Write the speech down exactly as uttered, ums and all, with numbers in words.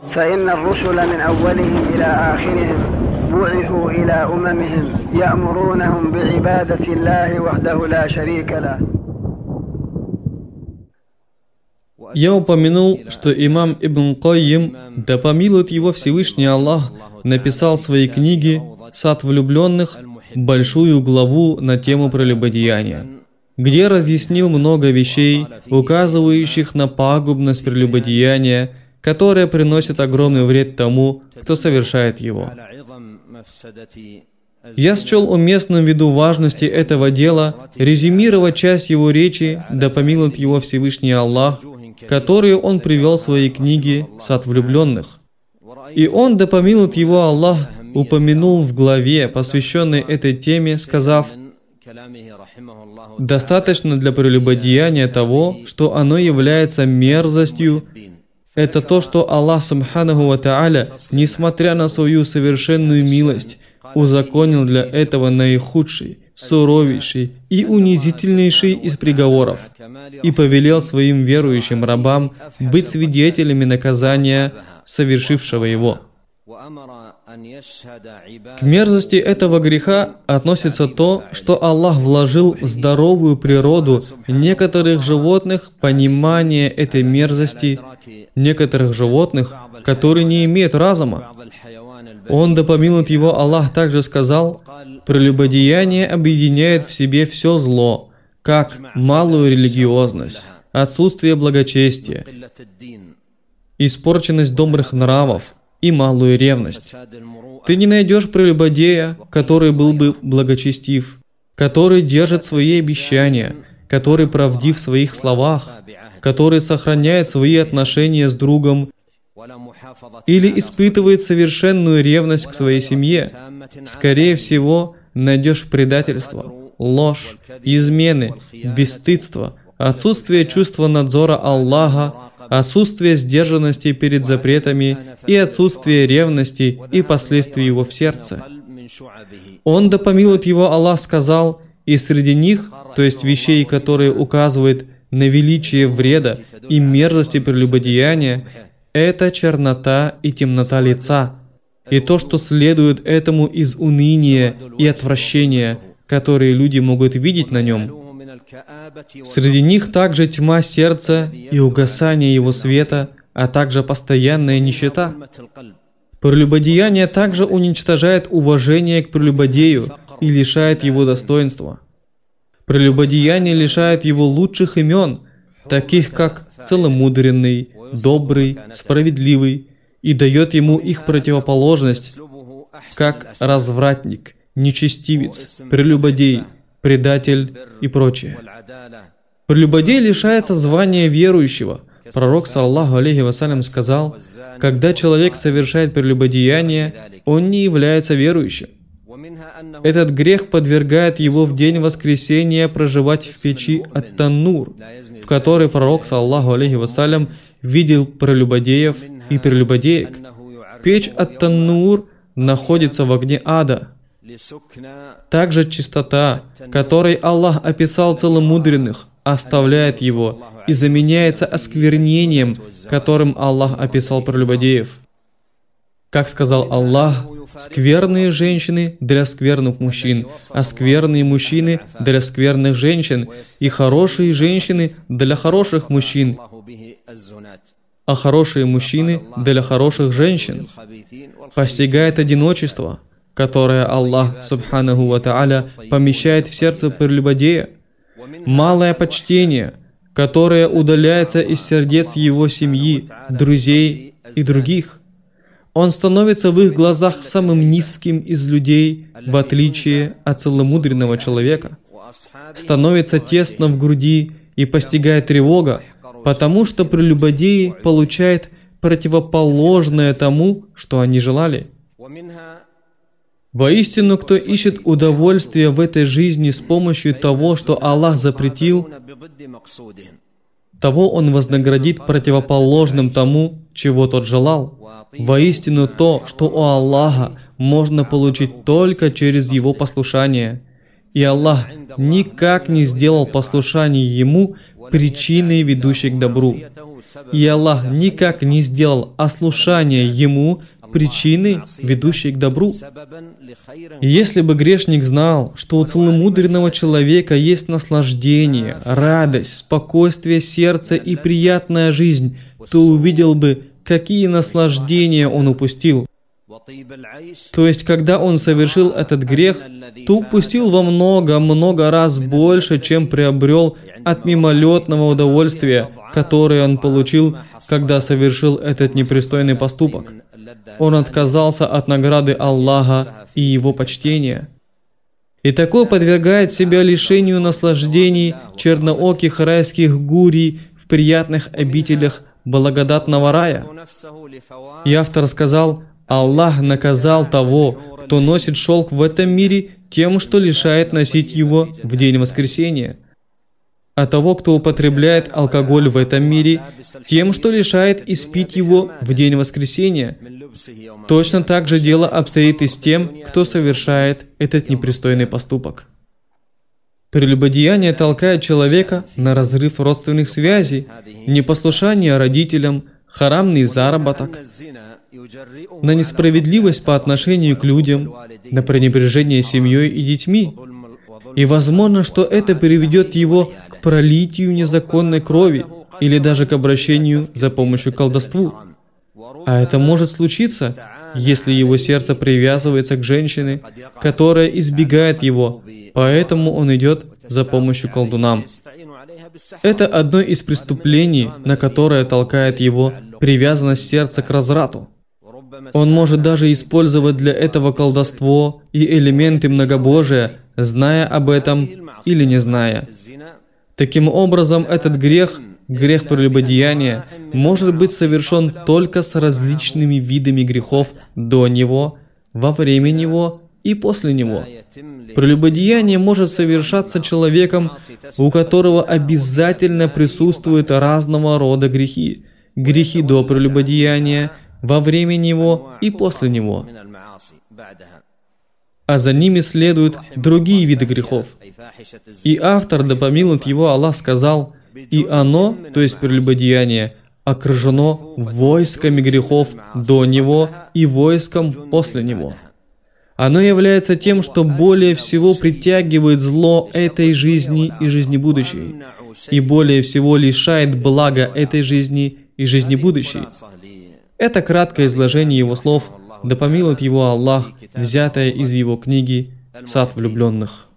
فإن الرسل من أولهم إلى آخرهم بعثوا إلى أممهم يأمرونهم بعبادة الله وحده لا شريك له. Я упомянул, что имам Ибн Кайим, да помилует его Всевышний Аллах, написал в своей книге «Сад влюбленных» большую главу на тему прелюбодеяния, где разъяснил много вещей, указывающих на пагубность прелюбодеяния, которое приносит огромный вред тому, кто совершает его. Я счел уместным ввиду важности этого дела резюмировать часть его речи, да помилует его Всевышний Аллах, которую он привел в своей книге «Сад влюбленных». И он, да помилует его Аллах, упомянул в главе, посвященной этой теме, сказав: «Достаточно для прелюбодеяния того, что оно является мерзостью. Это то, что Аллах Субханаху ва Тааля, несмотря на свою совершенную милость, узаконил для этого наихудший, суровейший и унизительнейший из приговоров, и повелел своим верующим рабам быть свидетелями наказания совершившего его». К мерзости этого греха относится то, что Аллах вложил в здоровую природу некоторых животных понимание этой мерзости, некоторых животных, которые не имеют разума. Он, да помилует его Аллах, также сказал: «Прелюбодеяние объединяет в себе все зло, как малую религиозность, отсутствие благочестия, испорченность добрых нравов и малую ревность. Ты не найдешь прелюбодея, который был бы благочестив, который держит свои обещания, который правдив в своих словах, который сохраняет свои отношения с другом или испытывает совершенную ревность к своей семье. Скорее всего, найдешь предательство, ложь, измены, бесстыдство, отсутствие чувства надзора Аллаха, отсутствие сдержанности перед запретами и отсутствие ревности и последствий его в сердце». Он, да помилует его Аллах, сказал: «И среди них, то есть вещей, которые указывают на величие вреда и мерзости прелюбодеяния, это чернота и темнота лица, и то, что следует этому из уныния и отвращения, которые люди могут видеть на нем. Среди них также тьма сердца и угасание его света, а также постоянная нищета. Прелюбодеяние также уничтожает уважение к прелюбодею и лишает его достоинства. Прелюбодеяние лишает его лучших имен, таких как целомудренный, добрый, справедливый, и дает ему их противоположность, как развратник, нечестивец, прелюбодей, предатель и прочее. Прелюбодей лишается звания верующего. Пророк, саллаллаху алейхи вассалям, сказал: когда человек совершает прелюбодеяние, он не является верующим. Этот грех подвергает его в день воскресения проживать в печи ат-таннур, в которой пророк, саллаллаху алейхи вассалям, видел прелюбодеев и прелюбодеек. Печь ат-таннур находится в огне ада. Также чистота, которой Аллах описал целомудренных, оставляет его и заменяется осквернением, которым Аллах описал прелюбодеев. Как сказал Аллах: «Скверные женщины для скверных мужчин, а скверные мужчины для скверных женщин, и хорошие женщины для хороших мужчин, а хорошие мужчины для хороших женщин». Постигает одиночество, которое Аллах Субханаху ва Тааля помещает в сердце прелюбодея, малое почтение, которое удаляется из сердец его семьи, друзей и других. Он становится в их глазах самым низким из людей, в отличие от целомудренного человека. Становится тесно в груди и постигает тревога, потому что прелюбодеи получают противоположное тому, что они желали. Воистину, кто ищет удовольствие в этой жизни с помощью того, что Аллах запретил, того Он вознаградит противоположным тому, чего тот желал. Воистину, то, что у Аллаха можно получить только через Его послушание. И Аллах никак не сделал послушание Ему причиной, ведущей к добру. И Аллах никак не сделал ослушание Ему причиной, ведущей к добру. Если бы грешник знал, что у целомудренного человека есть наслаждение, радость, спокойствие сердца и приятная жизнь, то увидел бы, какие наслаждения он упустил. То есть, когда он совершил этот грех, то упустил во много-много раз больше, чем приобрел от мимолетного удовольствия, которое он получил, когда совершил этот непристойный поступок. Он отказался от награды Аллаха и Его почтения. И такой подвергает себя лишению наслаждений чернооких райских гурий в приятных обителях благодатного рая. И автор сказал: Аллах наказал того, кто носит шелк в этом мире, тем, что лишает носить его в день воскресения. А того, кто употребляет алкоголь в этом мире, тем, что лишает испить его в день воскресения. Точно так же дело обстоит и с тем, кто совершает этот непристойный поступок. Прелюбодеяние толкает человека на разрыв родственных связей, непослушание родителям, харамный заработок, на несправедливость по отношению к людям, на пренебрежение семьей и детьми. И возможно, что это приведет его к пролитию незаконной крови или даже к обращению за помощью к колдовству. А это может случиться, если его сердце привязывается к женщине, которая избегает его, поэтому он идет за помощью к колдунам. Это одно из преступлений, на которое толкает его привязанность сердца к разврату. Он может даже использовать для этого колдовство и элементы многобожия, зная об этом или не зная. Таким образом, этот грех, грех прелюбодеяния, может быть совершен только с различными видами грехов до него, во время него и после него. Прелюбодеяние может совершаться человеком, у которого обязательно присутствуют разного рода грехи. Грехи до прелюбодеяния, во время него и после него. А за ними следуют другие виды грехов. И автор, да помилует его Аллах, сказал: «И оно, то есть прелюбодеяние, окружено войсками грехов до него и войском после него». Оно является тем, что более всего притягивает зло этой жизни и жизни будущей, и более всего лишает блага этой жизни и жизни будущей. Это краткое изложение его слов, да помилует его Аллах, взятое из его книги «Сад влюбленных».